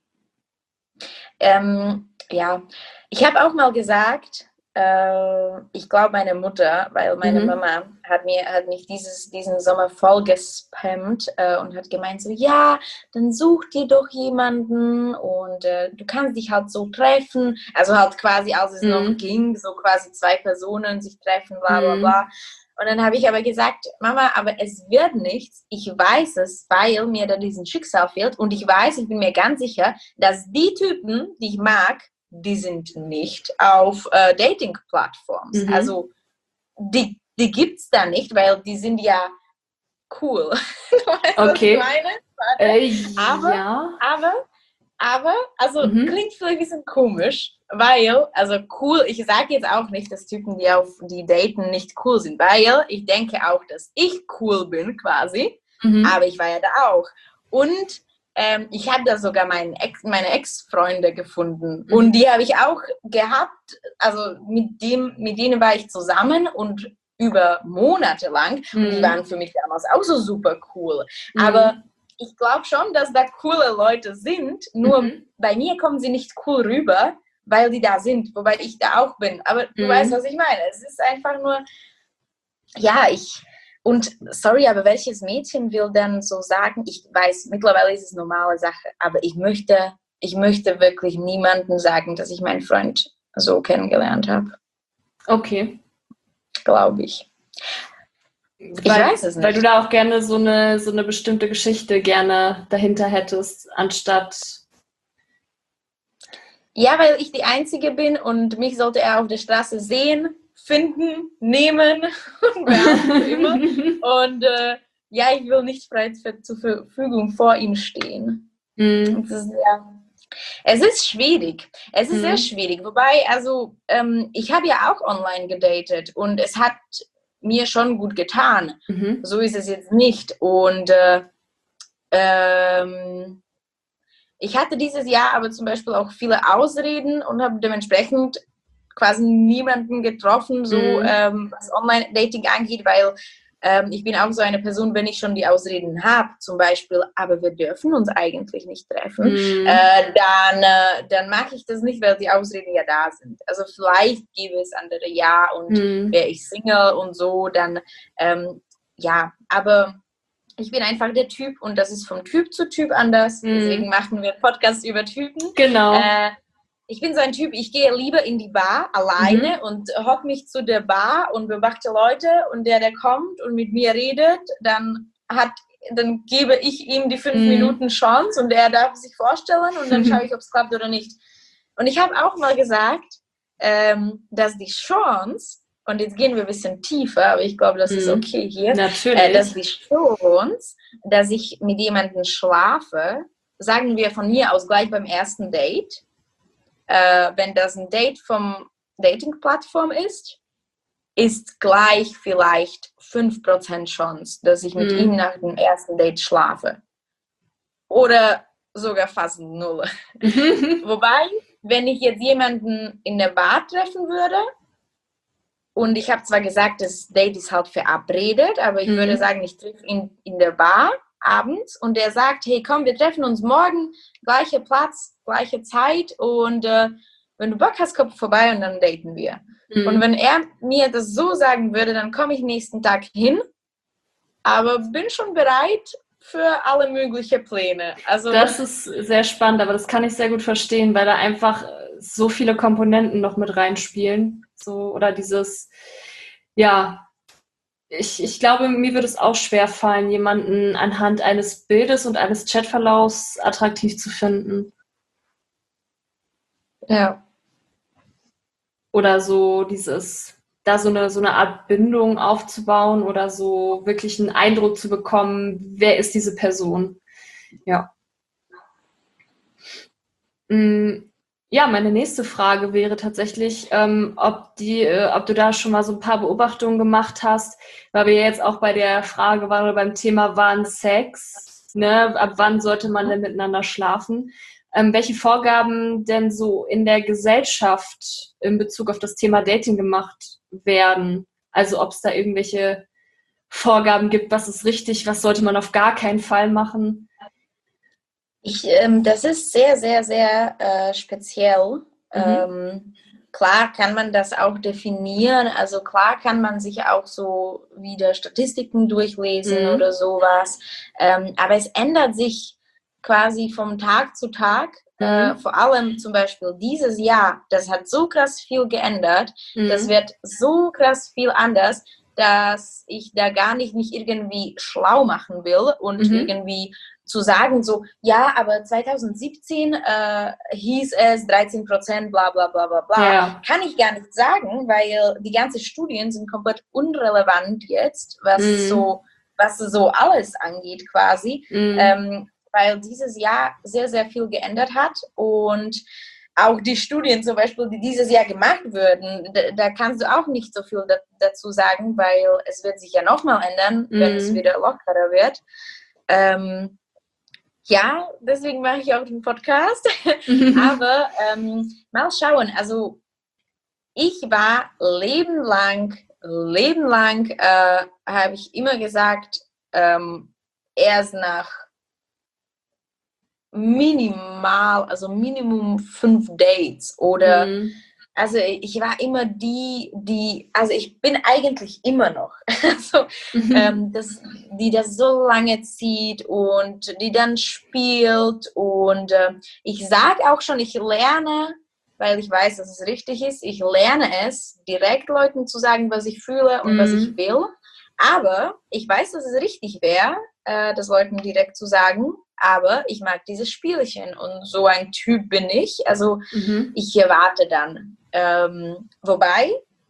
Ähm, ja, ich habe auch mal gesagt, äh, ich glaube meine Mutter, weil meine mhm. Mama hat, mir, hat mich dieses, diesen Sommer voll gespammt äh, und hat gemeint so, ja, dann such dir doch jemanden und äh, du kannst dich halt so treffen. Also halt quasi, als es mhm. noch ging, so quasi zwei Personen sich treffen, bla bla bla. Mhm. Und dann habe ich aber gesagt, Mama, aber es wird nichts. Ich weiß es, weil mir da diesen Schicksal fehlt. Und ich weiß, ich bin mir ganz sicher, dass die Typen, die ich mag, die sind nicht auf äh, Dating-Plattforms. Mhm. Also die, die gibt es da nicht, weil die sind ja cool. Du weißt, okay. was ich meine? Äh, aber, ja. aber, aber, also Mhm. klingt vielleicht ein bisschen komisch, weil, also cool, ich sage jetzt auch nicht, dass Typen, die auf die daten, nicht cool sind, weil ich denke auch, dass ich cool bin quasi, mhm. aber ich war ja da auch. Und ähm, ich habe da sogar meinen Ex, meine Ex-Freunde gefunden mhm. und die habe ich auch gehabt, also mit, dem, mit denen war ich zusammen und über Monate lang mhm. und die waren für mich damals auch so super cool, mhm. aber ich glaube schon, dass da coole Leute sind, nur mhm. bei mir kommen sie nicht cool rüber, weil die da sind, wobei ich da auch bin. Aber du mhm. weißt, was ich meine. Es ist einfach nur, ja, ich, und sorry, aber welches Mädchen will dann so sagen, ich weiß, mittlerweile ist es eine normale Sache, aber ich möchte, ich möchte wirklich niemandem sagen, dass ich meinen Freund so kennengelernt habe. Okay. Glaube ich. Ich weil, weiß es nicht. Weil du da auch gerne so eine, so eine bestimmte Geschichte gerne dahinter hättest, anstatt... Ja, weil ich die Einzige bin und mich sollte er auf der Straße sehen, finden, nehmen und behalten für immer. Und äh, ja, ich will nicht frei zur Verfügung vor ihm stehen. Mm. Das ist, ja, es ist schwierig. Es ist mm. sehr schwierig. Wobei, also ähm, ich habe ja auch online gedatet und es hat mir schon gut getan. Mhm. So ist es jetzt nicht. Und äh, ähm, ich hatte dieses Jahr aber zum Beispiel auch viele Ausreden und habe dementsprechend quasi niemanden getroffen, so mhm. ähm, was Online-Dating angeht, weil ähm, ich bin auch so eine Person, wenn ich schon die Ausreden habe, zum Beispiel, aber wir dürfen uns eigentlich nicht treffen, mhm. äh, dann, äh, dann mache ich das nicht, weil die Ausreden ja da sind. Also vielleicht gäbe es andere ja und mhm. wäre ich Single und so, dann ähm, ja, aber ich bin einfach der Typ und das ist vom Typ zu Typ anders. Mm. Deswegen machen wir Podcasts über Typen. Genau. Äh, ich bin so ein Typ, ich gehe lieber in die Bar alleine mhm. und hock mich zu der Bar und beobachte Leute und der, der kommt und mit mir redet, dann hat, dann gebe ich ihm die fünf mm. Minuten Chance und er darf sich vorstellen und dann schaue ich, ob es klappt oder nicht. Und ich habe auch mal gesagt, ähm, dass die Chance, und jetzt gehen wir ein bisschen tiefer, aber ich glaube, das ist okay hier. Natürlich. Äh, dass die Chance, dass ich mit jemandem schlafe, sagen wir von mir aus gleich beim ersten Date, äh, wenn das ein Date vom Dating-Plattform ist, ist gleich vielleicht fünf Prozent Chance, dass ich mit mm. ihm nach dem ersten Date schlafe. Oder sogar fast null. Wobei, wenn ich jetzt jemanden in der Bar treffen würde, und ich habe zwar gesagt, das Date ist halt verabredet, aber ich mhm. würde sagen, ich treffe ihn in der Bar abends und der sagt, hey komm, wir treffen uns morgen, gleicher Platz, gleiche Zeit und äh, wenn du Bock hast, komm vorbei und dann daten wir. Mhm. Und wenn er mir das so sagen würde, dann komme ich nächsten Tag hin, aber bin schon bereit für alle möglichen Pläne. Also das ist sehr spannend, aber das kann ich sehr gut verstehen, weil da einfach so viele Komponenten noch mit reinspielen. So, oder dieses, ja, ich, ich glaube, mir würde es auch schwer fallen, jemanden anhand eines Bildes und eines Chatverlaufs attraktiv zu finden. ja. Oder so dieses, da so eine, so eine Art Bindung aufzubauen oder so wirklich einen Eindruck zu bekommen, wer ist diese Person. Ja. Mm, Ja, meine nächste Frage wäre tatsächlich, ähm, ob die, äh, ob du da schon mal so ein paar Beobachtungen gemacht hast, weil wir jetzt auch bei der Frage waren oder beim Thema waren Sex, ne? Ab wann sollte man denn miteinander schlafen? Ähm, welche Vorgaben denn so in der Gesellschaft in Bezug auf das Thema Dating gemacht werden? Also ob es da irgendwelche Vorgaben gibt, was ist richtig, was sollte man auf gar keinen Fall machen? Ich, ähm, das ist sehr, sehr, sehr äh, speziell. Mhm. Ähm, klar kann man das auch definieren. Also klar kann man sich auch so wieder Statistiken durchlesen Mhm. oder sowas. Ähm, aber es ändert sich quasi vom Tag zu Tag. Äh, Mhm. vor allem zum Beispiel dieses Jahr, das hat so krass viel geändert. Das Mhm. wird so krass viel anders, dass ich da gar nicht mich irgendwie schlau machen will und Mhm. irgendwie zu sagen, so, ja, aber zwanzig siebzehn äh, hieß es dreizehn Prozent, bla bla bla bla bla, Ja. kann ich gar nicht sagen, weil die ganzen Studien sind komplett unrelevant jetzt, was Mhm. so, was so alles angeht quasi, Mhm. ähm, weil dieses Jahr sehr, sehr viel geändert hat und auch die Studien zum Beispiel, die dieses Jahr gemacht würden, da, da kannst du auch nicht so viel da, dazu sagen, weil es wird sich ja nochmal ändern, wenn es Mhm. wieder lockerer wird. Ähm, ja, deswegen mache ich auch den Podcast. Aber ähm, mal schauen. Also ich war lebenlang, lebenlang äh, habe ich immer gesagt, ähm, erst nach minimal, also Minimum fünf Dates oder Mhm. also ich war immer die, die, also ich bin eigentlich immer noch, also, Mhm. ähm, das, die das so lange zieht und die dann spielt und äh, ich sage auch schon, ich lerne, weil ich weiß, dass es richtig ist, ich lerne es, direkt Leuten zu sagen, was ich fühle und was ich Mhm. will, aber ich weiß, dass es richtig wäre, äh, das Leuten direkt zu sagen, aber ich mag dieses Spielchen und so ein Typ bin ich, also Mhm. ich warte dann. Ähm, wobei,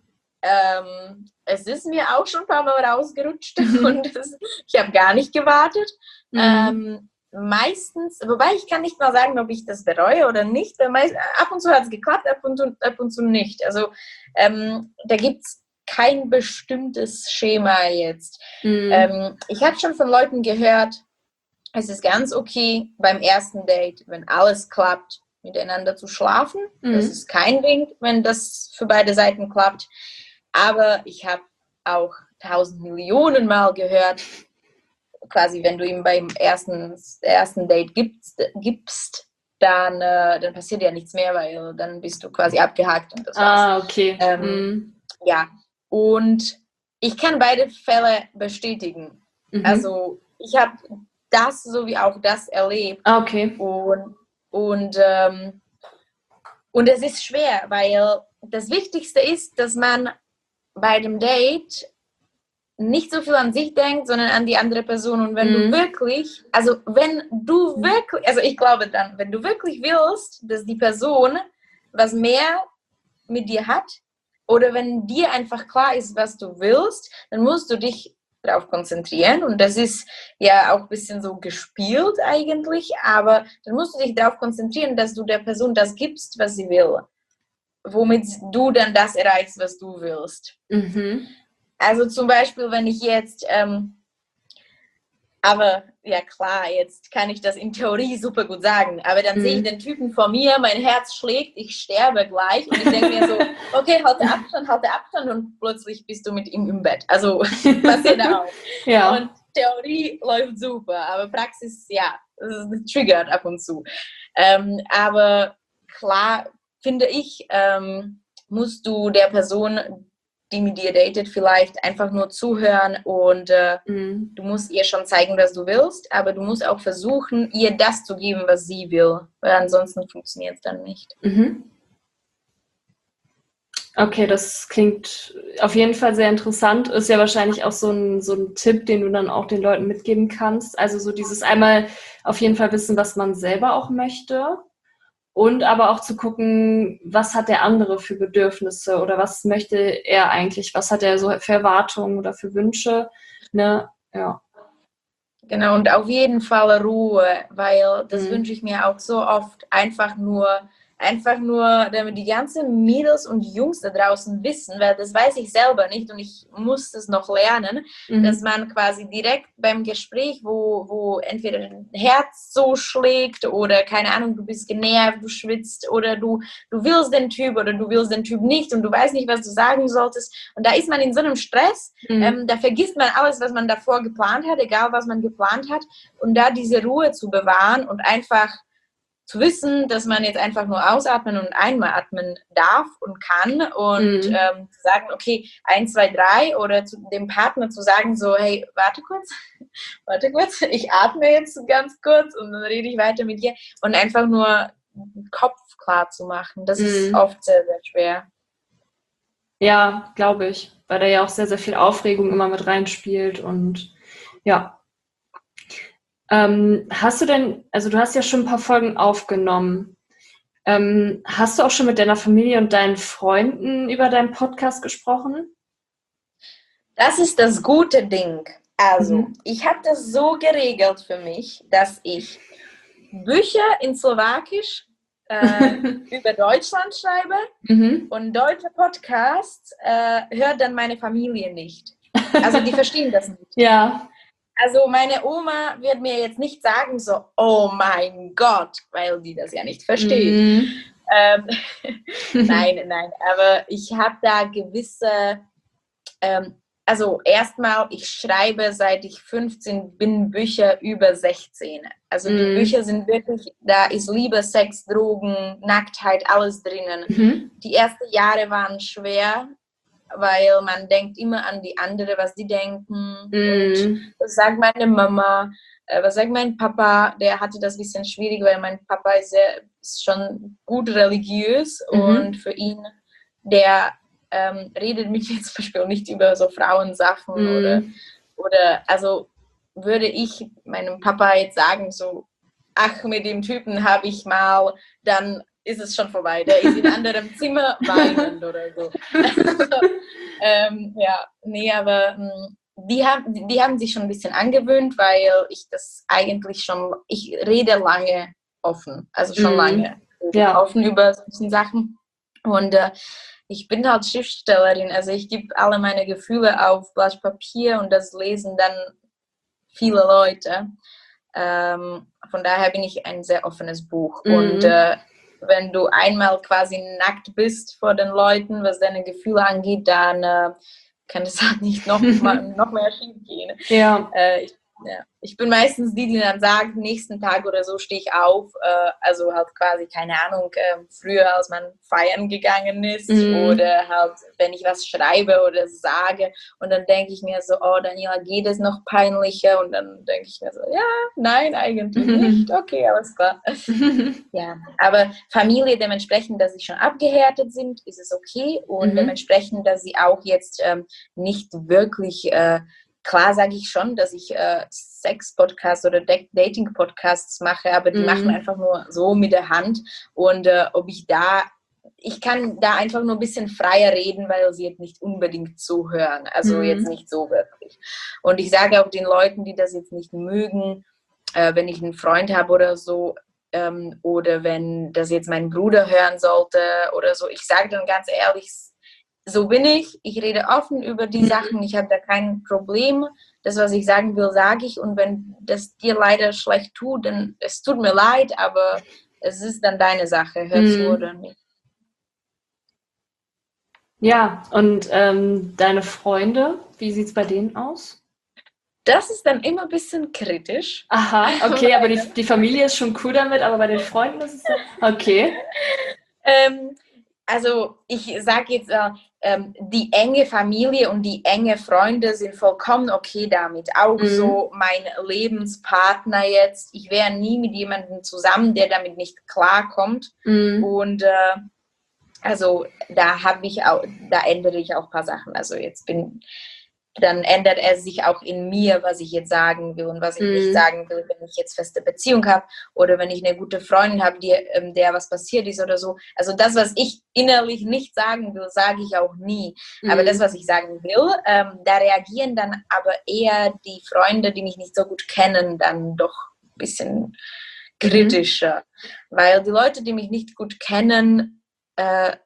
ähm, es ist mir auch schon ein paar Mal rausgerutscht und das, ich habe gar nicht gewartet. Mhm. Ähm, meistens, wobei ich kann nicht mal sagen, ob ich das bereue oder nicht. Meist, ab und zu hat es geklappt, ab und zu, ab und zu nicht. Also ähm, da gibt es kein bestimmtes Schema jetzt. Mhm. Ähm, ich habe schon von Leuten gehört, es ist ganz okay beim ersten Date, wenn alles klappt, miteinander zu schlafen. Das Mhm. ist kein Ding, wenn das für beide Seiten klappt. Aber ich habe auch tausend Millionen Mal gehört, quasi wenn du ihm beim ersten, ersten Date gibst, gibst dann, äh, dann passiert ja nichts mehr, weil dann bist du quasi abgehakt und das war's. Ah, okay. Ähm, Mhm. ja, und ich kann beide Fälle bestätigen. Mhm. Also ich habe das sowie auch das erlebt Ah, okay. und, und, ähm, und es ist schwer, weil das Wichtigste ist, dass man bei dem Date nicht so viel an sich denkt, sondern an die andere Person. Und wenn du Mhm. wirklich, also wenn du wirklich, also ich glaube dann, wenn du wirklich willst, dass die Person was mehr mit dir hat, oder wenn dir einfach klar ist, was du willst, dann musst du dich darauf konzentrieren. Und das ist ja auch ein bisschen so gespielt eigentlich, aber dann musst du dich darauf konzentrieren, dass du der Person das gibst, was sie will, womit du dann das erreichst, was du willst. Mhm. Also zum Beispiel, wenn ich jetzt, ähm, aber ja klar, jetzt kann ich das in Theorie super gut sagen, aber dann sehe ich Mhm. den Typen vor mir, mein Herz schlägt, ich sterbe gleich und ich denke mir so, okay, halte Abstand, halte Abstand und plötzlich bist du mit ihm im Bett. Also passiert auch. Und Ja. Theorie läuft super, aber Praxis, ja, das triggert ab und zu. Ähm, aber klar, finde ich, ähm, musst du der Person die mit dir datet, vielleicht einfach nur zuhören und äh, Mhm. du musst ihr schon zeigen, was du willst, aber du musst auch versuchen, ihr das zu geben, was sie will, weil ansonsten funktioniert es dann nicht. Mhm. Okay, das klingt auf jeden Fall sehr interessant. Ist ja wahrscheinlich auch so ein, so ein Tipp, den du dann auch den Leuten mitgeben kannst. Also so dieses einmal auf jeden Fall wissen, was man selber auch möchte und aber auch zu gucken, was hat der andere für Bedürfnisse oder was möchte er eigentlich, was hat er so für Erwartungen oder für Wünsche, ne? Ja. Genau, und auf jeden Fall Ruhe, weil das Mhm. wünsche ich mir auch so oft, einfach nur, einfach nur, damit die ganzen Mädels und Jungs da draußen wissen, weil das weiß ich selber nicht und ich muss das noch lernen, Mhm. dass man quasi direkt beim Gespräch, wo, wo entweder dein Herz so schlägt oder keine Ahnung, du bist genervt, du schwitzt oder du, du willst den Typ oder du willst den Typ nicht und du weißt nicht, was du sagen solltest und da ist man in so einem Stress, Mhm. ähm, da vergisst man alles, was man davor geplant hat, egal was man geplant hat und da diese Ruhe zu bewahren und einfach zu wissen, dass man jetzt einfach nur ausatmen und einmal atmen darf und kann und Mhm. ähm, zu sagen, okay, eins, zwei, drei oder zu dem Partner zu sagen so, hey, warte kurz, warte kurz, ich atme jetzt ganz kurz und dann rede ich weiter mit dir und einfach nur den Kopf klar zu machen. Das Mhm. ist oft sehr, sehr schwer. Ja, glaube ich, weil da ja auch sehr, sehr viel Aufregung immer mit reinspielt und ja. Ähm, hast du denn, also du hast ja schon ein paar Folgen aufgenommen. Ähm, hast du auch schon mit deiner Familie und deinen Freunden über deinen Podcast gesprochen? Das ist das gute Ding. Also, Mhm. ich habe das so geregelt für mich, dass ich Bücher in Slowakisch äh, über Deutschland schreibe Mhm. und deutsche Podcasts äh, hört dann meine Familie nicht. Also die verstehen das nicht. Ja. Also meine Oma wird mir jetzt nicht sagen so, oh mein Gott, weil die das ja nicht versteht. Mhm. Ähm, nein, nein, aber ich habe da gewisse, ähm, also erstmal, ich schreibe seit ich fünfzehn bin Bücher über sechzehn. Also die Mhm. Bücher sind wirklich, da ist Liebe, Sex, Drogen, Nacktheit, alles drinnen. Mhm. Die ersten Jahre waren schwer, weil man denkt immer an die andere, was die denken. Mhm. Und was sagt meine Mama, äh, was sagt mein Papa, der hatte das ein bisschen schwierig, weil mein Papa ist, sehr, ist schon gut religiös Mhm. und für ihn, der ähm, redet mit mir zum Beispiel nicht über so Frauensachen Mhm. oder, oder, also würde ich meinem Papa jetzt sagen, so, ach, mit dem Typen habe ich mal, dann ist es schon vorbei. Der ist in einem anderen Zimmer weinend oder so. Also, ähm, ja, nee, aber mh, die haben, die haben sich schon ein bisschen angewöhnt, weil ich das eigentlich schon, ich rede lange offen, also schon Mhm. lange Ja. offen über solche Sachen. Und äh, ich bin halt Schriftstellerin, also ich gebe alle meine Gefühle auf Blatt Papier und das lesen dann viele Leute. Ähm, von daher bin ich ein sehr offenes Buch. Mhm. Und äh, wenn du einmal quasi nackt bist vor den Leuten, was deine Gefühle angeht, dann äh, kann es halt nicht noch, mal, noch mehr schief gehen. Ja. Äh, ich, ja. ich bin meistens die, die dann sagt, nächsten Tag oder so stehe ich auf. Äh, also halt quasi, keine Ahnung, äh, früher, als man feiern gegangen ist Mhm. oder halt, wenn ich was schreibe oder sage und dann denke ich mir so, oh Daniela, geht es noch peinlicher? Und dann denke ich mir so, ja, nein, eigentlich nicht. Okay, alles klar. Ja, aber Familie dementsprechend, dass sie schon abgehärtet sind, ist es okay und Mhm. dementsprechend, dass sie auch jetzt ähm, nicht wirklich, äh, klar sage ich schon, dass ich äh, Sex-Podcasts oder Dating-Podcasts mache, aber die Mhm. machen einfach nur so mit der Hand und äh, ob ich da, ich kann da einfach nur ein bisschen freier reden, weil sie jetzt nicht unbedingt zuhören, also Mhm. jetzt nicht so wirklich. Und ich sage auch den Leuten, die das jetzt nicht mögen, äh, wenn ich einen Freund habe oder so, ähm, oder wenn das jetzt mein Bruder hören sollte oder so, ich sage dann ganz ehrlich, so bin ich, ich rede offen über die Mhm. Sachen, ich habe da kein Problem, das, was ich sagen will, sage ich und wenn das dir leider schlecht tut, dann es tut mir leid, aber es ist dann deine Sache, hör zu Mhm. oder nicht. Ja, und ähm, deine Freunde, wie sieht es bei denen aus? Das ist dann immer ein bisschen kritisch. Aha, okay, aber die, die Familie ist schon cool damit, aber bei den Freunden ist es dann, okay. ähm, also ich sage jetzt, äh, ähm, die enge Familie und die enge Freunde sind vollkommen okay damit. Auch mhm. so mein Lebenspartner jetzt. Ich wäre nie mit jemandem zusammen, der damit nicht klarkommt. Mhm. Und äh, also da habe ich auch, da ändere ich auch ein paar Sachen. Also jetzt bin dann ändert er sich auch in mir, was ich jetzt sagen will und was ich mm. nicht sagen will, wenn ich jetzt feste Beziehung habe oder wenn ich eine gute Freundin habe, die, ähm, der was passiert ist oder so. Also das, was ich innerlich nicht sagen will, sage ich auch nie. Mm. Aber das, was ich sagen will, ähm, da reagieren dann aber eher die Freunde, die mich nicht so gut kennen, dann doch ein bisschen kritischer. Mm. Weil die Leute, die mich nicht gut kennen, äh,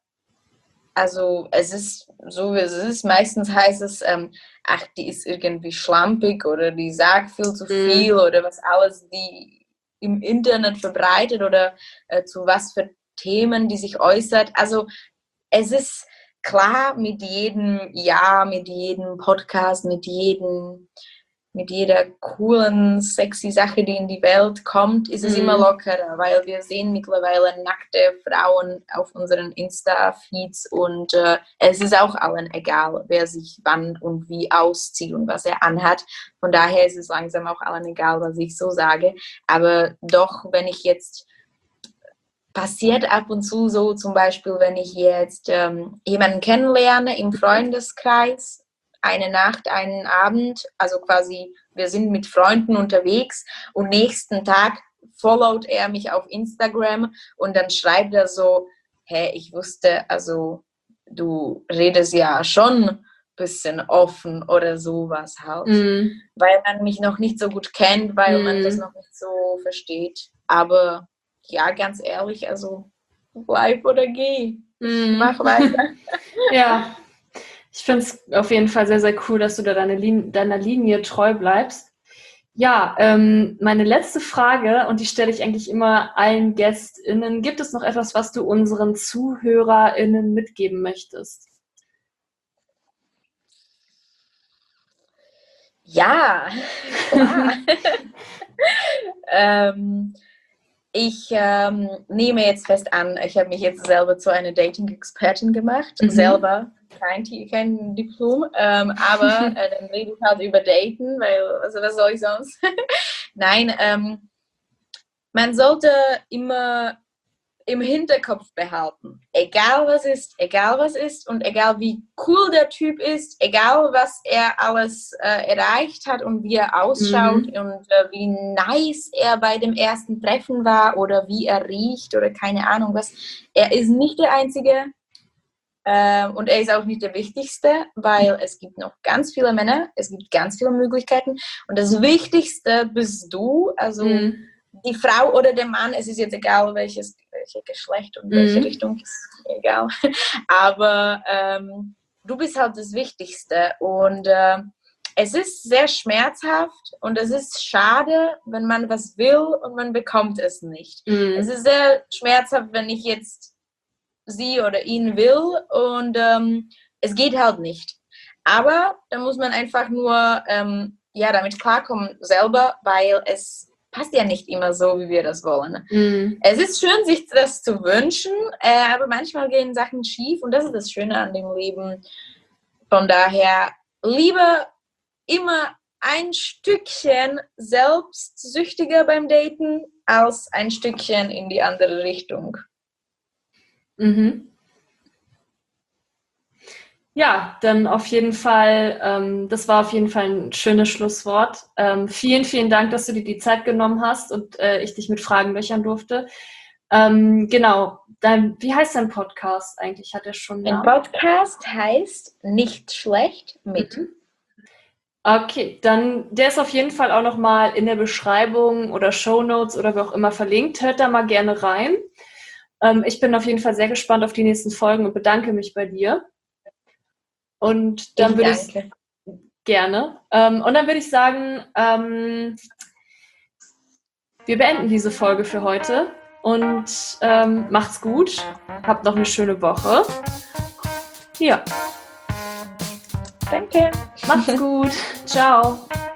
also es ist so, wie es ist. Meistens heißt es, ähm, ach, die ist irgendwie schlampig oder die sagt viel zu viel mm. oder was alles die im Internet verbreitet oder äh, zu was für Themen die sich äußert. Also es ist klar, mit jedem Jahr, mit jedem Podcast, mit jedem mit jeder coolen, sexy Sache, die in die Welt kommt, ist es mm. immer lockerer, weil wir sehen mittlerweile nackte Frauen auf unseren Insta-Feeds und äh, es ist auch allen egal, wer sich wann und wie auszieht und was er anhat. Von daher ist es langsam auch allen egal, was ich so sage. Aber doch, wenn ich jetzt passiert ab und zu so, zum Beispiel, wenn ich jetzt ähm, jemanden kennenlerne im Freundeskreis, eine Nacht, einen Abend, also quasi, wir sind mit Freunden unterwegs und nächsten Tag followt er mich auf Instagram und dann schreibt er so, hey, ich wusste, also du redest ja schon ein bisschen offen oder sowas halt, mm. weil man mich noch nicht so gut kennt, weil mm. man das noch nicht so versteht, aber ja, ganz ehrlich, also bleib oder geh, mm. mach weiter. Ja. Ich finde es auf jeden Fall sehr, sehr cool, dass du da deine Lin- deiner Linie treu bleibst. Ja, ähm, meine letzte Frage, und die stelle ich eigentlich immer allen GästInnen. Gibt es noch etwas, was du unseren ZuhörerInnen mitgeben möchtest? Ja, klar. ähm, ich ähm, nehme jetzt fest an, ich habe mich jetzt selber zu einer Dating-Expertin gemacht, mhm. selber. Kein, kein Diplom, ähm, aber äh, dann rede ich halt über Daten, weil, also was soll ich sonst? Nein, ähm, man sollte immer im Hinterkopf behalten, egal was ist, egal was ist und egal wie cool der Typ ist, egal was er alles äh, erreicht hat und wie er ausschaut mhm. und äh, wie nice er bei dem ersten Treffen war oder wie er riecht oder keine Ahnung was, er ist nicht der Einzige. Und er ist auch nicht der Wichtigste, weil es gibt noch ganz viele Männer, es gibt ganz viele Möglichkeiten und das Wichtigste bist du, also mm. die Frau oder der Mann, es ist jetzt egal, welches, welches Geschlecht und welche mm. Richtung, ist egal, aber ähm, du bist halt das Wichtigste und äh, es ist sehr schmerzhaft und es ist schade, wenn man was will und man bekommt es nicht. Mm. Es ist sehr schmerzhaft, wenn ich jetzt sie oder ihn will und ähm, es geht halt nicht. Aber da muss man einfach nur ähm, ja, damit klarkommen selber, weil es passt ja nicht immer so, wie wir das wollen. Mm. Es ist schön, sich das zu wünschen, äh, aber manchmal gehen Sachen schief und das ist das Schöne an dem Leben. Von daher lieber immer ein Stückchen selbstsüchtiger beim Daten als ein Stückchen in die andere Richtung. Mhm. Ja, dann auf jeden Fall, ähm, das war auf jeden Fall ein schönes Schlusswort. Ähm, vielen, vielen Dank, dass du dir die Zeit genommen hast und äh, ich dich mit Fragen löchern durfte. Ähm, genau, dein, wie heißt dein Podcast eigentlich? Hat er schon Ein Podcast heißt Nicht schlecht mit. Mhm. Okay, dann der ist auf jeden Fall auch nochmal in der Beschreibung oder Shownotes oder wie auch immer verlinkt. Hört da mal gerne rein. Ähm, ich bin auf jeden Fall sehr gespannt auf die nächsten Folgen und bedanke mich bei dir. Und dann ich würde danke. ich gerne. Ähm, und dann würde ich sagen, ähm, wir beenden diese Folge für heute und ähm, macht's gut. Habt noch eine schöne Woche. Ja. Danke. Macht's gut. Ciao.